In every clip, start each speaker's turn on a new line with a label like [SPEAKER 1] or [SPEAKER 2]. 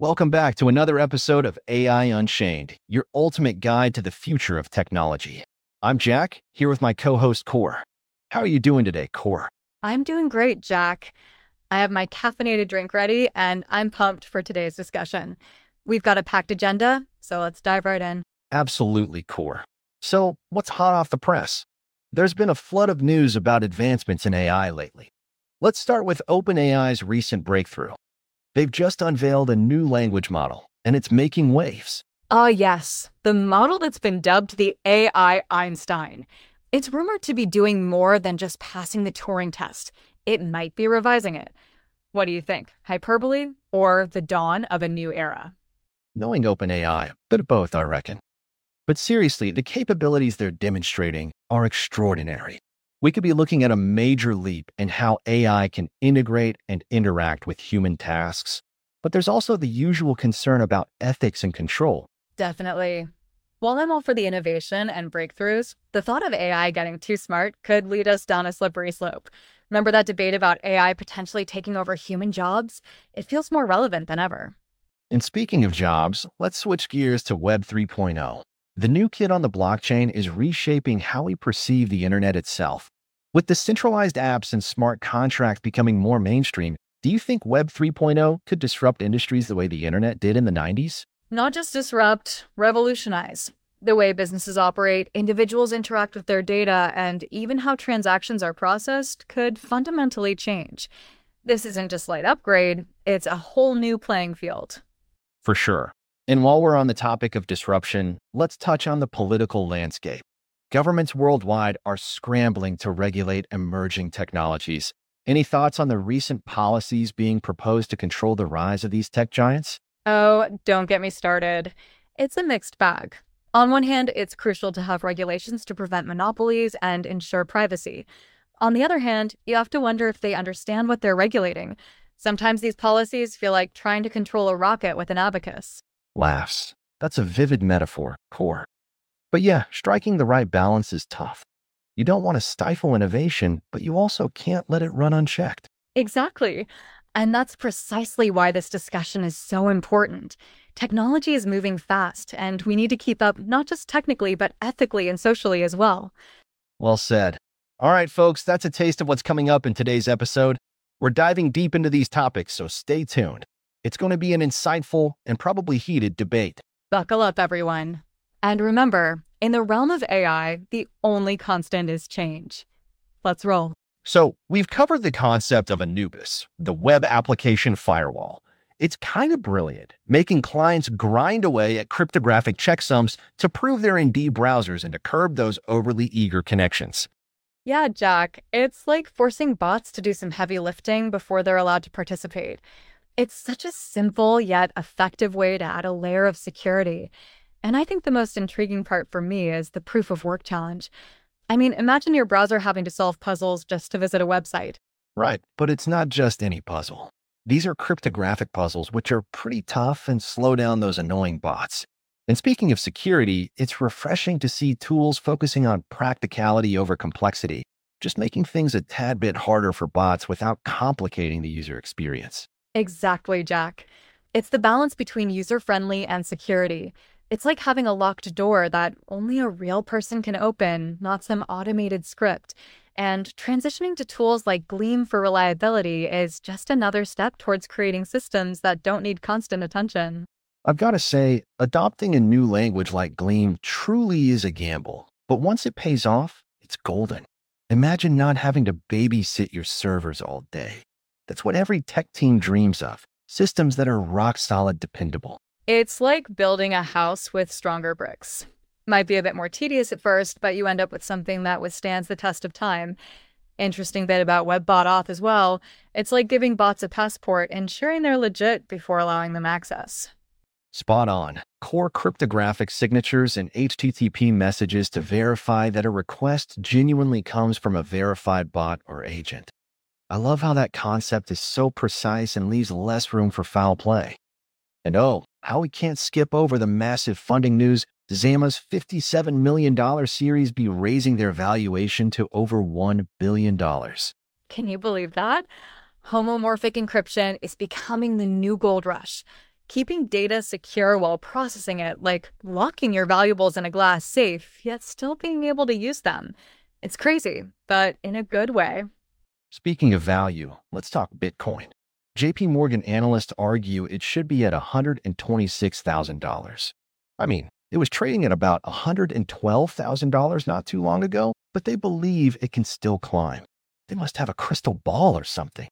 [SPEAKER 1] Welcome back to another episode of AI Unchained, your ultimate guide to the future of technology. I'm Jack, here with my co-host Core. How are you doing today, Core?
[SPEAKER 2] I'm doing great, Jack. I have my caffeinated drink ready, and I'm pumped for today's discussion. We've got a packed agenda, so let's dive right in.
[SPEAKER 1] Absolutely, Core. So, what's hot off the press? There's been a flood of news about advancements in AI lately. Let's start with OpenAI's recent breakthrough. They've just unveiled a new language model, and it's making waves.
[SPEAKER 2] Ah, yes, the model that's been dubbed the AI Einstein. It's rumored to be doing more than just passing the Turing test. It might be revising it. What do you think? Hyperbole or the dawn of a new era?
[SPEAKER 1] Knowing OpenAI, a bit of both, I reckon. But seriously, the capabilities they're demonstrating are extraordinary. We could be looking at a major leap in how AI can integrate and interact with human tasks. But there's also the usual concern about ethics and control.
[SPEAKER 2] Definitely. While I'm all for the innovation and breakthroughs, the thought of AI getting too smart could lead us down a slippery slope. Remember that debate about AI potentially taking over human jobs? It feels more relevant than ever.
[SPEAKER 1] And speaking of jobs, let's switch gears to Web 3.0. The new kid on the blockchain is reshaping how we perceive the internet itself. With decentralized apps and smart contracts becoming more mainstream, do you think Web 3.0 could disrupt industries the way the internet did in the 90s?
[SPEAKER 2] Not just disrupt, revolutionize. The way businesses operate, individuals interact with their data, and even how transactions are processed could fundamentally change. This isn't just a slight upgrade, it's a whole new playing field.
[SPEAKER 1] For sure. And while we're on the topic of disruption, let's touch on the political landscape. Governments worldwide are scrambling to regulate emerging technologies. Any thoughts on the recent policies being proposed to control the rise of these tech giants?
[SPEAKER 2] Oh, don't get me started. It's a mixed bag. On one hand, it's crucial to have regulations to prevent monopolies and ensure privacy. On the other hand, you have to wonder if they understand what they're regulating. Sometimes these policies feel like trying to control a rocket with an abacus.
[SPEAKER 1] Laughs. That's a vivid metaphor, Core. But yeah, striking the right balance is tough. You don't want to stifle innovation, but you also can't let it run unchecked.
[SPEAKER 2] Exactly. And that's precisely why this discussion is so important. Technology is moving fast, and we need to keep up not just technically, but ethically and socially as well.
[SPEAKER 1] Well said. All right, folks, that's a taste of what's coming up in today's episode. We're diving deep into these topics, so stay tuned. It's going to be an insightful and probably heated debate.
[SPEAKER 2] Buckle up, everyone. And remember, in the realm of AI, the only constant is change. Let's roll.
[SPEAKER 1] So, we've covered the concept of Anubis, the web application firewall. It's kind of brilliant, making clients grind away at cryptographic checksums to prove they're indeed browsers and to curb those overly eager connections.
[SPEAKER 2] Yeah, Jack, it's like forcing bots to do some heavy lifting before they're allowed to participate. It's such a simple yet effective way to add a layer of security. And I think the most intriguing part for me is the proof of work challenge. I mean, imagine your browser having to solve puzzles just to visit a website.
[SPEAKER 1] Right, but it's not just any puzzle. These are cryptographic puzzles, which are pretty tough and slow down those annoying bots. And speaking of security, it's refreshing to see tools focusing on practicality over complexity, just making things a tad bit harder for bots without complicating the user experience.
[SPEAKER 2] Exactly, Jack. It's the balance between user-friendly and security. It's like having a locked door that only a real person can open, not some automated script. And transitioning to tools like Gleam for reliability is just another step towards creating systems that don't need constant attention.
[SPEAKER 1] I've got to say, adopting a new language like Gleam truly is a gamble, but once it pays off, it's golden. Imagine not having to babysit your servers all day. That's what every tech team dreams of, systems that are rock-solid dependable.
[SPEAKER 2] It's like building a house with stronger bricks. Might be a bit more tedious at first, but you end up with something that withstands the test of time. Interesting bit about WebBot Auth as well. It's like giving bots a passport, ensuring they're legit before allowing them access.
[SPEAKER 1] Spot on. Core cryptographic signatures and HTTP messages to verify that a request genuinely comes from a verified bot or agent. I love how that concept is so precise and leaves less room for foul play. And oh, how we can't skip over the massive funding news. Zama's $57 million Series B raising their valuation to over $1 billion.
[SPEAKER 2] Can you believe that? Homomorphic encryption is becoming the new gold rush. keeping data secure while processing it, like locking your valuables in a glass safe, yet still being able to use them. It's crazy, but in a good way.
[SPEAKER 1] Speaking of value, let's talk Bitcoin. JP Morgan analysts argue it should be at $126,000. I mean, it was trading at about $112,000 not too long ago, but they believe it can still climb. They must have a crystal ball or something.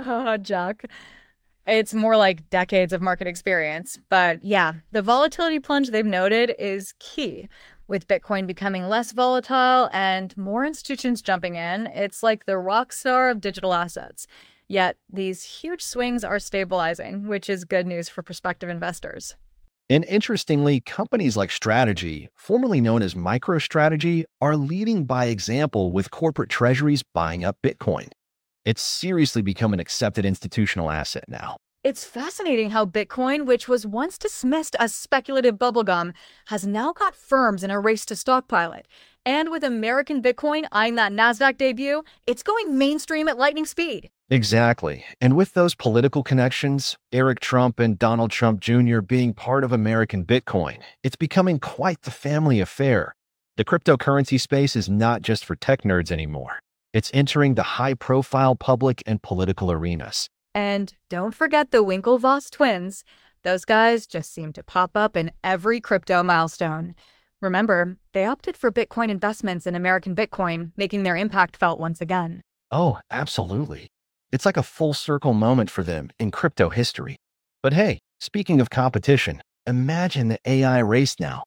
[SPEAKER 2] Jack. It's more like decades of market experience. But yeah, the volatility plunge they've noted is key. With Bitcoin becoming less volatile and more institutions jumping in, it's like the rock star of digital assets. Yet these huge swings are stabilizing, which is good news for prospective investors.
[SPEAKER 1] And interestingly, companies like Strategy, formerly known as MicroStrategy, are leading by example with corporate treasuries buying up Bitcoin. It's seriously become an accepted institutional asset now.
[SPEAKER 2] It's fascinating how Bitcoin, which was once dismissed as speculative bubblegum, has now got firms in a race to stockpile it. And with American Bitcoin eyeing that NASDAQ debut, it's going mainstream at lightning speed.
[SPEAKER 1] Exactly. And with those political connections, Eric Trump and Donald Trump Jr. being part of American Bitcoin, it's becoming quite the family affair. The cryptocurrency space is not just for tech nerds anymore. It's entering the high-profile public and political arenas.
[SPEAKER 2] And don't forget the Winklevoss twins. Those guys just seem to pop up in every crypto milestone. Remember, they opted for Bitcoin investments in American Bitcoin, making their impact felt once again.
[SPEAKER 1] Oh, absolutely. It's like a full circle moment for them in crypto history. But hey, speaking of competition, imagine the AI race now.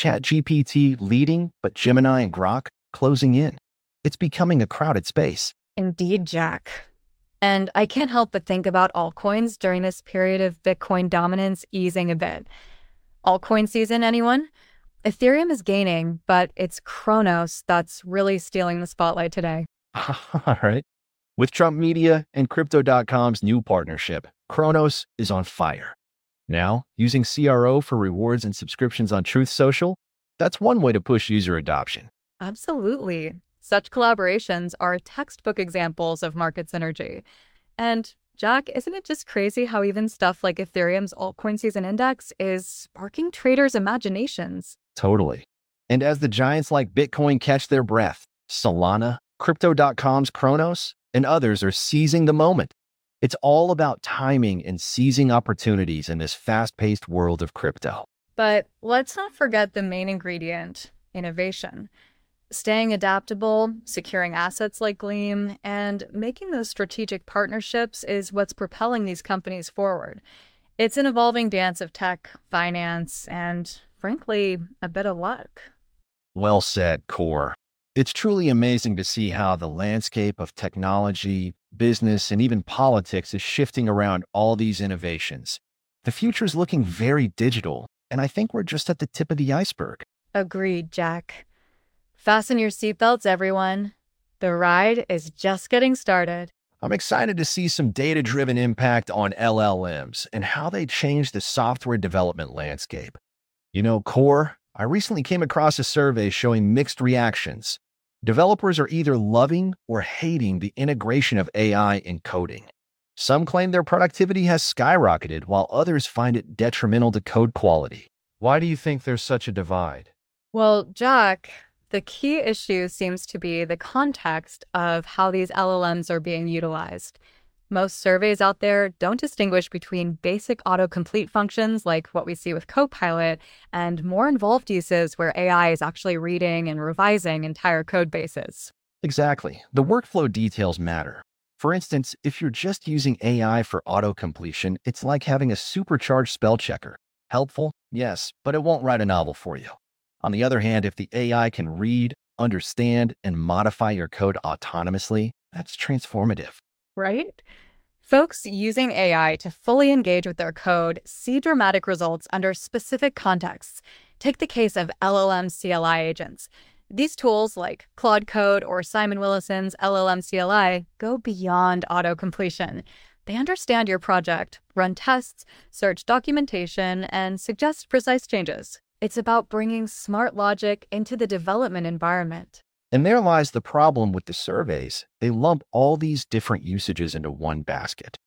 [SPEAKER 1] ChatGPT leading, but Gemini and Grok closing in. It's becoming a crowded space.
[SPEAKER 2] Indeed, Jack. And I can't help but think about altcoins during this period of Bitcoin dominance easing a bit. Altcoin season, anyone? Ethereum is gaining, but it's Cronos that's really stealing the spotlight today.
[SPEAKER 1] All right. With Trump Media and Crypto.com's new partnership, Cronos is on fire. Now, using CRO for rewards and subscriptions on Truth Social, that's one way to push user adoption.
[SPEAKER 2] Absolutely. Such collaborations are textbook examples of market synergy. And Jack, isn't it just crazy how even stuff like Ethereum's altcoin season index is sparking traders' imaginations?
[SPEAKER 1] Totally. And as the giants like Bitcoin catch their breath, Solana, Crypto.com's Cronos, and others are seizing the moment. It's all about timing and seizing opportunities in this fast-paced world of crypto.
[SPEAKER 2] But let's not forget the main ingredient, innovation. Staying adaptable, securing assets like Gleam, and making those strategic partnerships is what's propelling these companies forward. It's an evolving dance of tech, finance, and, frankly, a bit of luck.
[SPEAKER 1] Well said, Core. It's truly amazing to see how the landscape of technology, business, and even politics is shifting around all these innovations. The future is looking very digital, and I think we're just at the tip of the iceberg.
[SPEAKER 2] Agreed, Jack. Fasten your seatbelts, everyone. The ride is just getting started.
[SPEAKER 1] I'm excited to see some data-driven impact on LLMs and how they change the software development landscape. You know, Core, I recently came across a survey showing mixed reactions. Developers are either loving or hating the integration of AI in coding. Some claim their productivity has skyrocketed, while others find it detrimental to code quality. Why do you think there's such a divide?
[SPEAKER 2] Well, Jack, the key issue seems to be the context of how these LLMs are being utilized. Most surveys out there don't distinguish between basic autocomplete functions like what we see with Copilot and more involved uses where AI is actually reading and revising entire code bases.
[SPEAKER 1] Exactly. The workflow details matter. For instance, if you're just using AI for autocompletion, it's like having a supercharged spell checker. Helpful? Yes, but it won't write a novel for you. On the other hand, if the AI can read, understand, and modify your code autonomously, that's transformative.
[SPEAKER 2] Right? Folks using AI to fully engage with their code see dramatic results under specific contexts. Take the case of LLM CLI agents. These tools, like Claude Code or Simon Willison's LLM CLI, go beyond autocompletion. They understand your project, run tests, search documentation, and suggest precise changes. It's about bringing smart logic into the development environment.
[SPEAKER 1] And there lies the problem with the surveys. They lump all these different usages into one basket.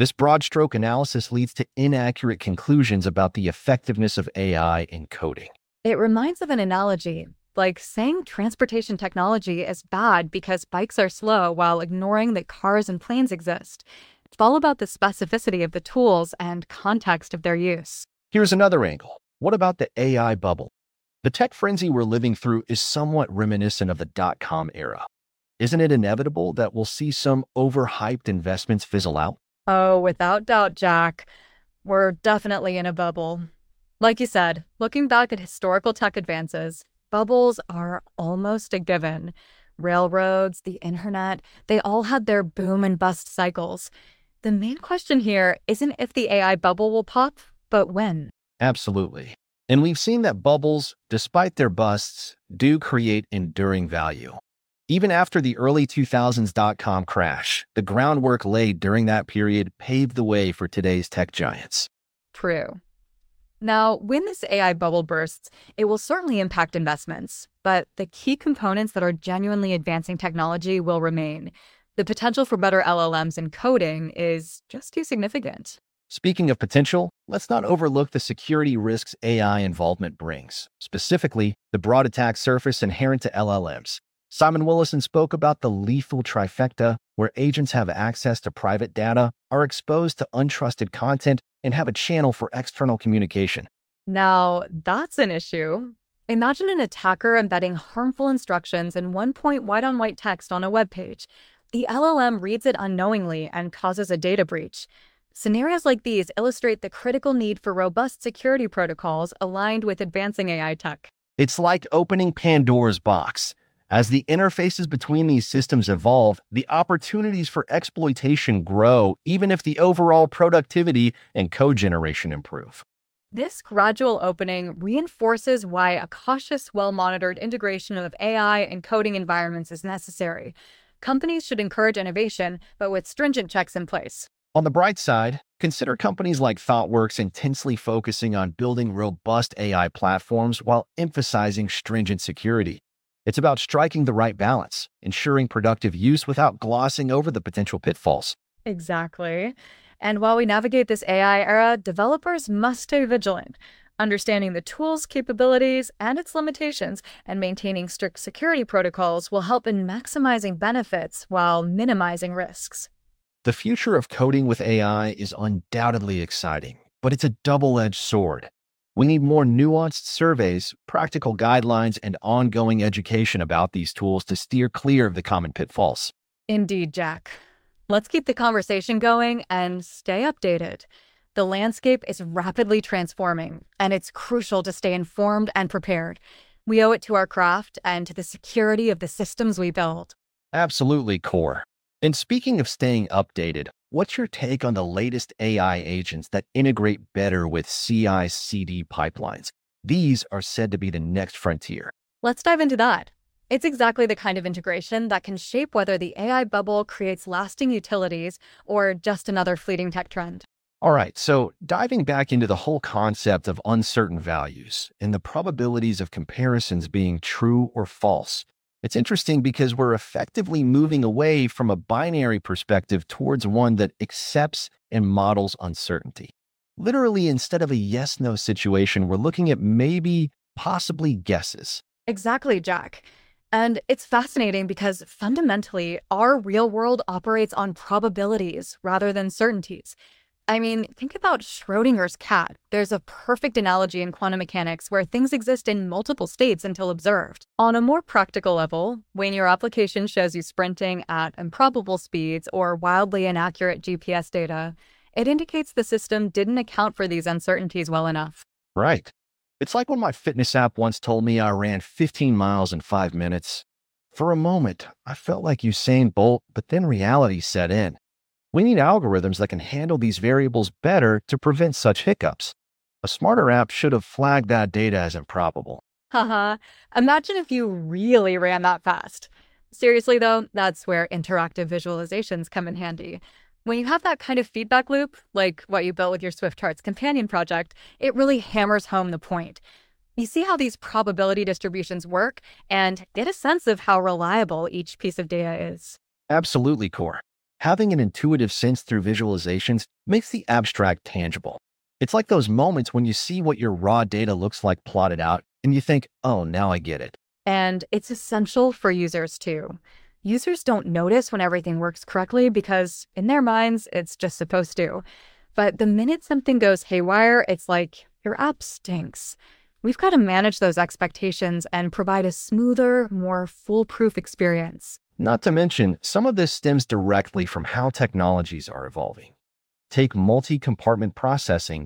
[SPEAKER 1] This broad stroke analysis leads to inaccurate conclusions about the effectiveness of AI in coding.
[SPEAKER 2] It reminds of an analogy, like saying transportation technology is bad because bikes are slow while ignoring that cars and planes exist. It's all about the specificity of the tools and context of their use.
[SPEAKER 1] Here's another angle. What about the AI bubble? The tech frenzy we're living through is somewhat reminiscent of the dot-com era. Isn't it inevitable that we'll see some overhyped investments fizzle out?
[SPEAKER 2] Oh, without doubt, Jack. We're definitely in a bubble. Like you said, looking back at historical tech advances, bubbles are almost a given. Railroads, the internet, they all had their boom and bust cycles. The main question here isn't if the AI bubble will pop, but when.
[SPEAKER 1] Absolutely. And we've seen that bubbles, despite their busts, do create enduring value. Even after the early 2000s dot-com crash, the groundwork laid during that period paved the way for today's tech giants.
[SPEAKER 2] True. Now, when this AI bubble bursts, it will certainly impact investments, but the key components that are genuinely advancing technology will remain. The potential for better LLMs in coding is just too significant.
[SPEAKER 1] Speaking of potential, let's not overlook the security risks AI involvement brings, specifically the broad attack surface inherent to LLMs. Simon Willison spoke about the lethal trifecta, where agents have access to private data, are exposed to untrusted content, and have a channel for external communication.
[SPEAKER 2] Now, that's an issue. Imagine an attacker embedding harmful instructions in one-point white-on-white text on a web page. The LLM reads it unknowingly and causes a data breach. Scenarios like these illustrate the critical need for robust security protocols aligned with advancing AI tech.
[SPEAKER 1] It's like opening Pandora's box. As the interfaces between these systems evolve, the opportunities for exploitation grow, even if the overall productivity and code generation improve.
[SPEAKER 2] This gradual opening reinforces why a cautious, well-monitored integration of AI and coding environments is necessary. Companies should encourage innovation, but with stringent checks in place.
[SPEAKER 1] On the bright side, consider companies like ThoughtWorks intensely focusing on building robust AI platforms while emphasizing stringent security. It's about striking the right balance, ensuring productive use without glossing over the potential pitfalls.
[SPEAKER 2] Exactly. And while we navigate this AI era, developers must stay vigilant. Understanding the tool's capabilities and its limitations and maintaining strict security protocols will help in maximizing benefits while minimizing risks.
[SPEAKER 1] The future of coding with AI is undoubtedly exciting, but it's a double-edged sword. We need more nuanced surveys, practical guidelines, and ongoing education about these tools to steer clear of the common pitfalls.
[SPEAKER 2] Indeed, Jack. Let's keep the conversation going and stay updated. The landscape is rapidly transforming, and it's crucial to stay informed and prepared. We owe it to our craft and to the security of the systems we build.
[SPEAKER 1] Absolutely, Core. And speaking of staying updated, what's your take on the latest AI agents that integrate better with CI/CD pipelines? These are said to be the next frontier.
[SPEAKER 2] Let's dive into that. It's exactly the kind of integration that can shape whether the AI bubble creates lasting utilities or just another fleeting tech trend.
[SPEAKER 1] All right, so diving back into the whole concept of uncertain values and the probabilities of comparisons being true or false, it's interesting because we're effectively moving away from a binary perspective towards one that accepts and models uncertainty. Literally, instead of a yes-no situation, we're looking at maybe, possibly guesses.
[SPEAKER 2] Exactly, Jack. And it's fascinating because fundamentally, our real world operates on probabilities rather than certainties. I mean, think about Schrodinger's cat. There's a perfect analogy in quantum mechanics where things exist in multiple states until observed. On a more practical level, when your application shows you sprinting at improbable speeds or wildly inaccurate GPS data, it indicates the system didn't account for these uncertainties well enough.
[SPEAKER 1] Right. It's like when my fitness app once told me I ran 15 miles in 5 minutes. For a moment, I felt like Usain Bolt, but then reality set in. We need algorithms that can handle these variables better to prevent such hiccups. A smarter app should have flagged that data as improbable.
[SPEAKER 2] Haha, imagine if you really ran that fast. Seriously though, that's where interactive visualizations come in handy. When you have that kind of feedback loop, like what you built with your Swift Charts companion project, it really hammers home the point. You see how these probability distributions work and get a sense of how reliable each piece of data is.
[SPEAKER 1] Absolutely, Core. Having an intuitive sense through visualizations makes the abstract tangible. It's like those moments when you see what your raw data looks like plotted out and you think, oh, now I get it.
[SPEAKER 2] And it's essential for users too. Users don't notice when everything works correctly because in their minds, it's just supposed to. But the minute something goes haywire, it's like, your app stinks. We've got to manage those expectations and provide a smoother, more foolproof experience.
[SPEAKER 1] Not to mention, some of this stems directly from how technologies are evolving. Take multi-compartment processing,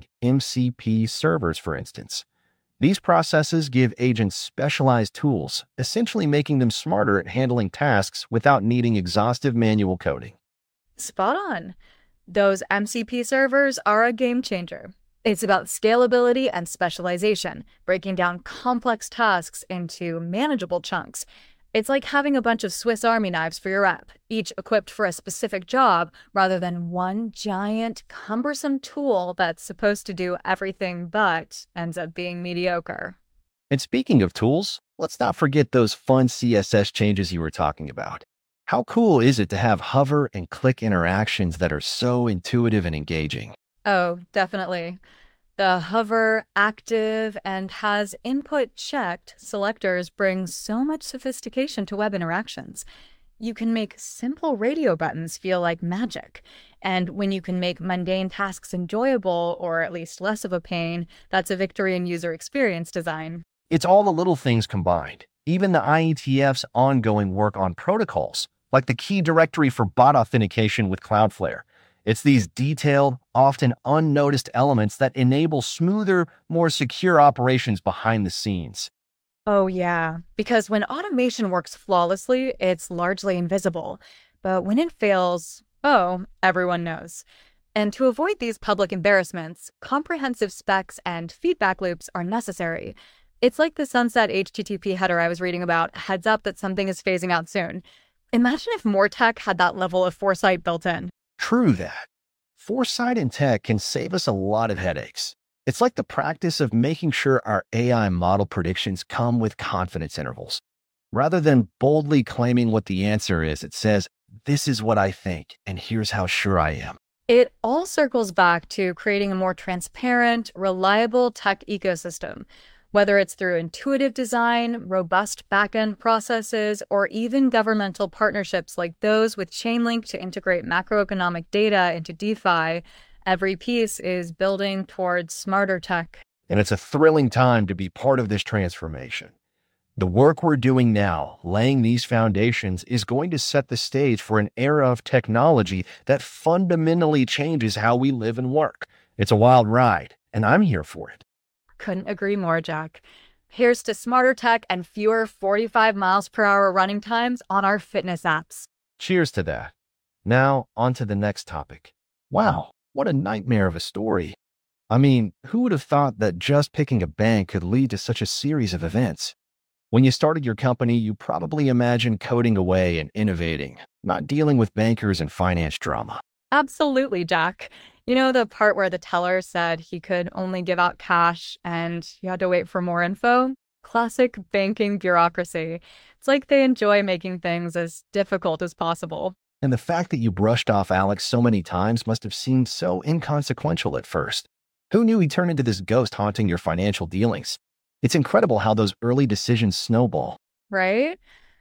[SPEAKER 1] MCP servers, for instance. These processes give agents specialized tools, essentially making them smarter at handling tasks without needing exhaustive manual coding.
[SPEAKER 2] Spot on. Those MCP servers are a game changer. It's about scalability and specialization, breaking down complex tasks into manageable chunks. It's like having a bunch of Swiss Army knives for your app, each equipped for a specific job, rather than one giant, cumbersome tool that's supposed to do everything but ends up being mediocre.
[SPEAKER 1] And speaking of tools, let's not forget those fun CSS changes you were talking about. How cool is it to have hover and click interactions that are so intuitive and engaging?
[SPEAKER 2] Oh, definitely. The hover, active, and has input checked selectors bring so much sophistication to web interactions. You can make simple radio buttons feel like magic. And when you can make mundane tasks enjoyable, or at least less of a pain, that's a victory in user experience design.
[SPEAKER 1] It's all the little things combined. Even the IETF's ongoing work on protocols, like the key directory for bot authentication with Cloudflare. It's these detailed, often unnoticed elements that enable smoother, more secure operations behind the scenes.
[SPEAKER 2] Oh, yeah. Because when automation works flawlessly, it's largely invisible. But when it fails, oh, everyone knows. And to avoid these public embarrassments, comprehensive specs and feedback loops are necessary. It's like the sunset HTTP header I was reading about, heads up that something is phasing out soon. Imagine if more tech had that level of foresight built in.
[SPEAKER 1] True that. Foresight in tech can save us a lot of headaches. It's like the practice of making sure our AI model predictions come with confidence intervals. Rather than boldly claiming what the answer is, it says, this is what I think, and here's how sure I am.
[SPEAKER 2] It all circles back to creating a more transparent, reliable tech ecosystem. Whether it's through intuitive design, robust backend processes, or even governmental partnerships like those with Chainlink to integrate macroeconomic data into DeFi, every piece is building towards smarter tech.
[SPEAKER 1] And it's a thrilling time to be part of this transformation. The work we're doing now, laying these foundations, is going to set the stage for an era of technology that fundamentally changes how we live and work. It's a wild ride, and I'm here for it.
[SPEAKER 2] Couldn't agree more, Jack. Here's to smarter tech and fewer 45 miles per hour running times on our fitness apps.
[SPEAKER 1] Cheers to that. Now, on to the next topic. Wow, what a nightmare of a story. I mean, who would have thought that just picking a bank could lead to such a series of events? When you started your company, you probably imagined coding away and innovating, not dealing with bankers and finance drama.
[SPEAKER 2] Absolutely, Jack. You know the part where the teller said he could only give out cash and you had to wait for more info? Classic banking bureaucracy. It's like they enjoy making things as difficult as possible.
[SPEAKER 1] And the fact that you brushed off Alex so many times must have seemed so inconsequential at first. Who knew he'd turn into this ghost haunting your financial dealings? It's incredible how those early decisions snowball.
[SPEAKER 2] Right?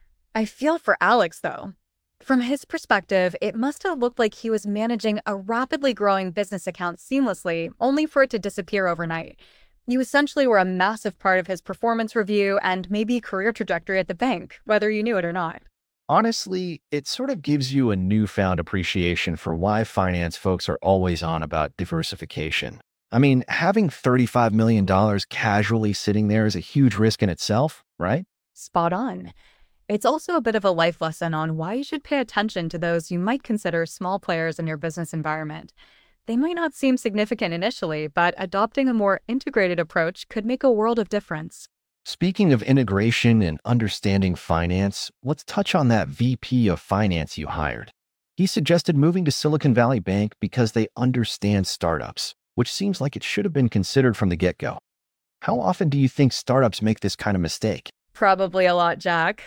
[SPEAKER 2] I feel for Alex, though. From his perspective, it must have looked like he was managing a rapidly growing business account seamlessly, only for it to disappear overnight. You essentially were a massive part of his performance review and maybe career trajectory at the bank, whether you knew it or not.
[SPEAKER 1] Honestly, it sort of gives you a newfound appreciation for why finance folks are always on about diversification. I mean, having $35 million casually sitting there is a huge risk in itself, right?
[SPEAKER 2] Spot on. It's also a bit of a life lesson on why you should pay attention to those you might consider small players in your business environment. They might not seem significant initially, but adopting a more integrated approach could make a world of difference.
[SPEAKER 1] Speaking of integration and understanding finance, let's touch on that VP of finance you hired. He suggested moving to Silicon Valley Bank because they understand startups, which seems like it should have been considered from the get-go. How often do you think startups make this kind of mistake?
[SPEAKER 2] Probably a lot, Jack.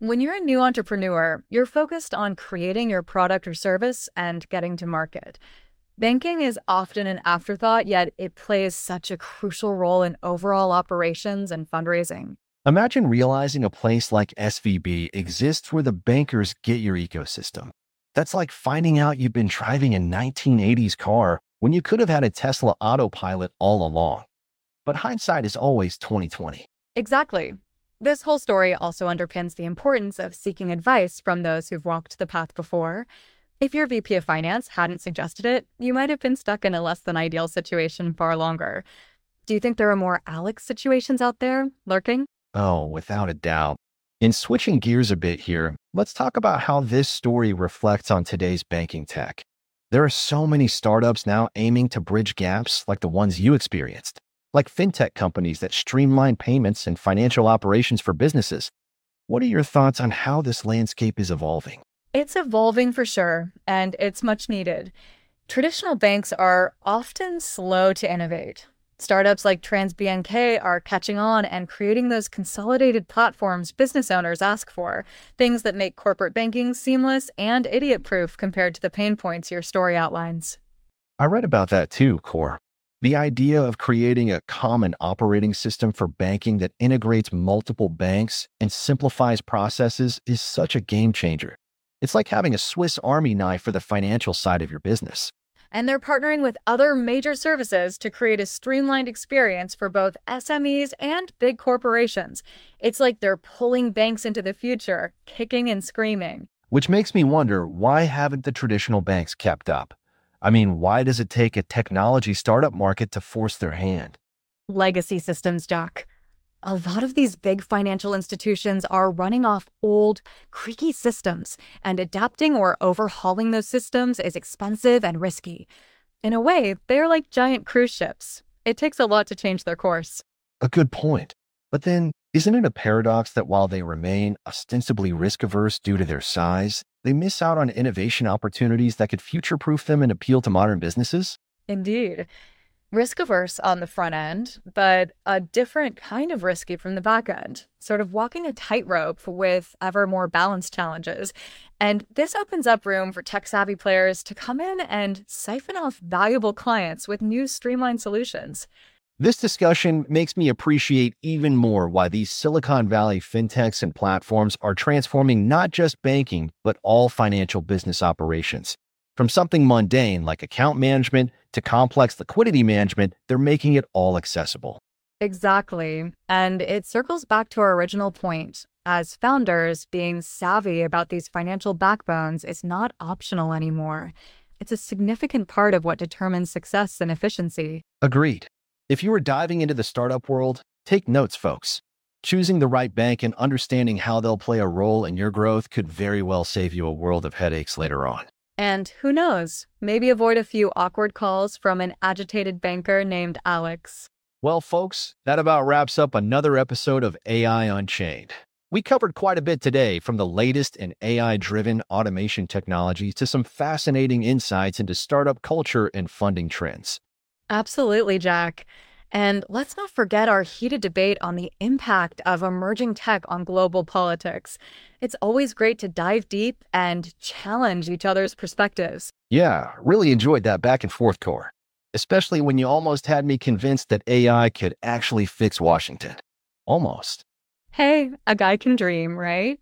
[SPEAKER 2] When you're a new entrepreneur, you're focused on creating your product or service and getting to market. Banking is often an afterthought, yet it plays such a crucial role in overall operations and fundraising.
[SPEAKER 1] Imagine realizing a place like SVB exists where the bankers get your ecosystem. That's like finding out you've been driving a 1980s car when you could have had a Tesla autopilot all along. But hindsight is always 2020.
[SPEAKER 2] Exactly. This whole story also underpins the importance of seeking advice from those who've walked the path before. If your VP of Finance hadn't suggested it, you might have been stuck in a less than ideal situation far longer. Do you think there are more Alex situations out there lurking?
[SPEAKER 1] Oh, without a doubt. In switching gears a bit here, let's talk about how this story reflects on today's banking tech. There are so many startups now aiming to bridge gaps like the ones you experienced, like fintech companies that streamline payments and financial operations for businesses. What are your thoughts on how this landscape is evolving?
[SPEAKER 2] It's evolving for sure, and it's much needed. Traditional banks are often slow to innovate. Startups like TransBNK are catching on and creating those consolidated platforms business owners ask for, things that make corporate banking seamless and idiot-proof compared to the pain points your story outlines.
[SPEAKER 1] I read about that too, Core. The idea of creating a common operating system for banking that integrates multiple banks and simplifies processes is such a game changer. It's like having a Swiss Army knife for the financial side of your business.
[SPEAKER 2] And they're partnering with other major services to create a streamlined experience for both SMEs and big corporations. It's like they're pulling banks into the future, kicking and screaming.
[SPEAKER 1] Which makes me wonder, why haven't the traditional banks kept up? I mean, why does it take a technology startup market to force their hand?
[SPEAKER 2] Legacy systems, Jack. A lot of these big financial institutions are running off old, creaky systems, and adapting or overhauling those systems is expensive and risky. In a way, they're like giant cruise ships. It takes a lot to change their course.
[SPEAKER 1] A good point. But then, isn't it a paradox that while they remain ostensibly risk-averse due to their size, they miss out on innovation opportunities that could future-proof them and appeal to modern businesses?
[SPEAKER 2] Indeed. Risk averse on the front end, but a different kind of risky from the back end, sort of walking a tightrope with ever more balanced challenges. And this opens up room for tech savvy players to come in and siphon off valuable clients with new streamlined solutions.
[SPEAKER 1] This discussion makes me appreciate even more why these Silicon Valley fintechs and platforms are transforming not just banking, but all financial business operations. From something mundane like account management to complex liquidity management, they're making it all accessible.
[SPEAKER 2] Exactly. And it circles back to our original point. As founders, being savvy about these financial backbones is not optional anymore. It's a significant part of what determines success and efficiency.
[SPEAKER 1] Agreed. If you are diving into the startup world, take notes, folks. Choosing the right bank and understanding how they'll play a role in your growth could very well save you a world of headaches later on.
[SPEAKER 2] And who knows, maybe avoid a few awkward calls from an agitated banker named Alex.
[SPEAKER 1] Well, folks, that about wraps up another episode of AI Unchained. We covered quite a bit today, from the latest in AI-driven automation technology to some fascinating insights into startup culture and funding trends.
[SPEAKER 2] Absolutely, Jack. And let's not forget our heated debate on the impact of emerging tech on global politics. It's always great to dive deep and challenge each other's perspectives.
[SPEAKER 1] Yeah, really enjoyed that back and forth, Core. Especially when you almost had me convinced that AI could actually fix Washington. Almost.
[SPEAKER 2] Hey, a guy can dream, right?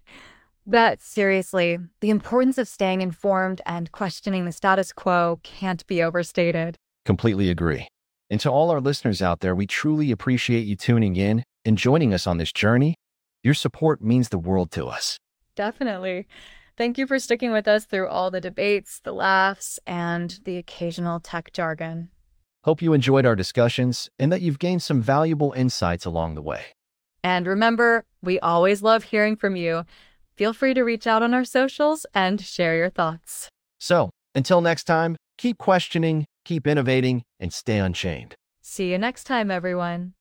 [SPEAKER 2] But seriously, the importance of staying informed and questioning the status quo can't be overstated.
[SPEAKER 1] Completely agree. And to all our listeners out there, we truly appreciate you tuning in and joining us on this journey. Your support means the world to us.
[SPEAKER 2] Definitely. Thank you for sticking with us through all the debates, the laughs, and the occasional tech jargon.
[SPEAKER 1] Hope you enjoyed our discussions and that you've gained some valuable insights along the way.
[SPEAKER 2] And remember, we always love hearing from you. Feel free to reach out on our socials and share your thoughts.
[SPEAKER 1] So, until next time, keep questioning, keep innovating, and stay unchained.
[SPEAKER 2] See you next time, everyone.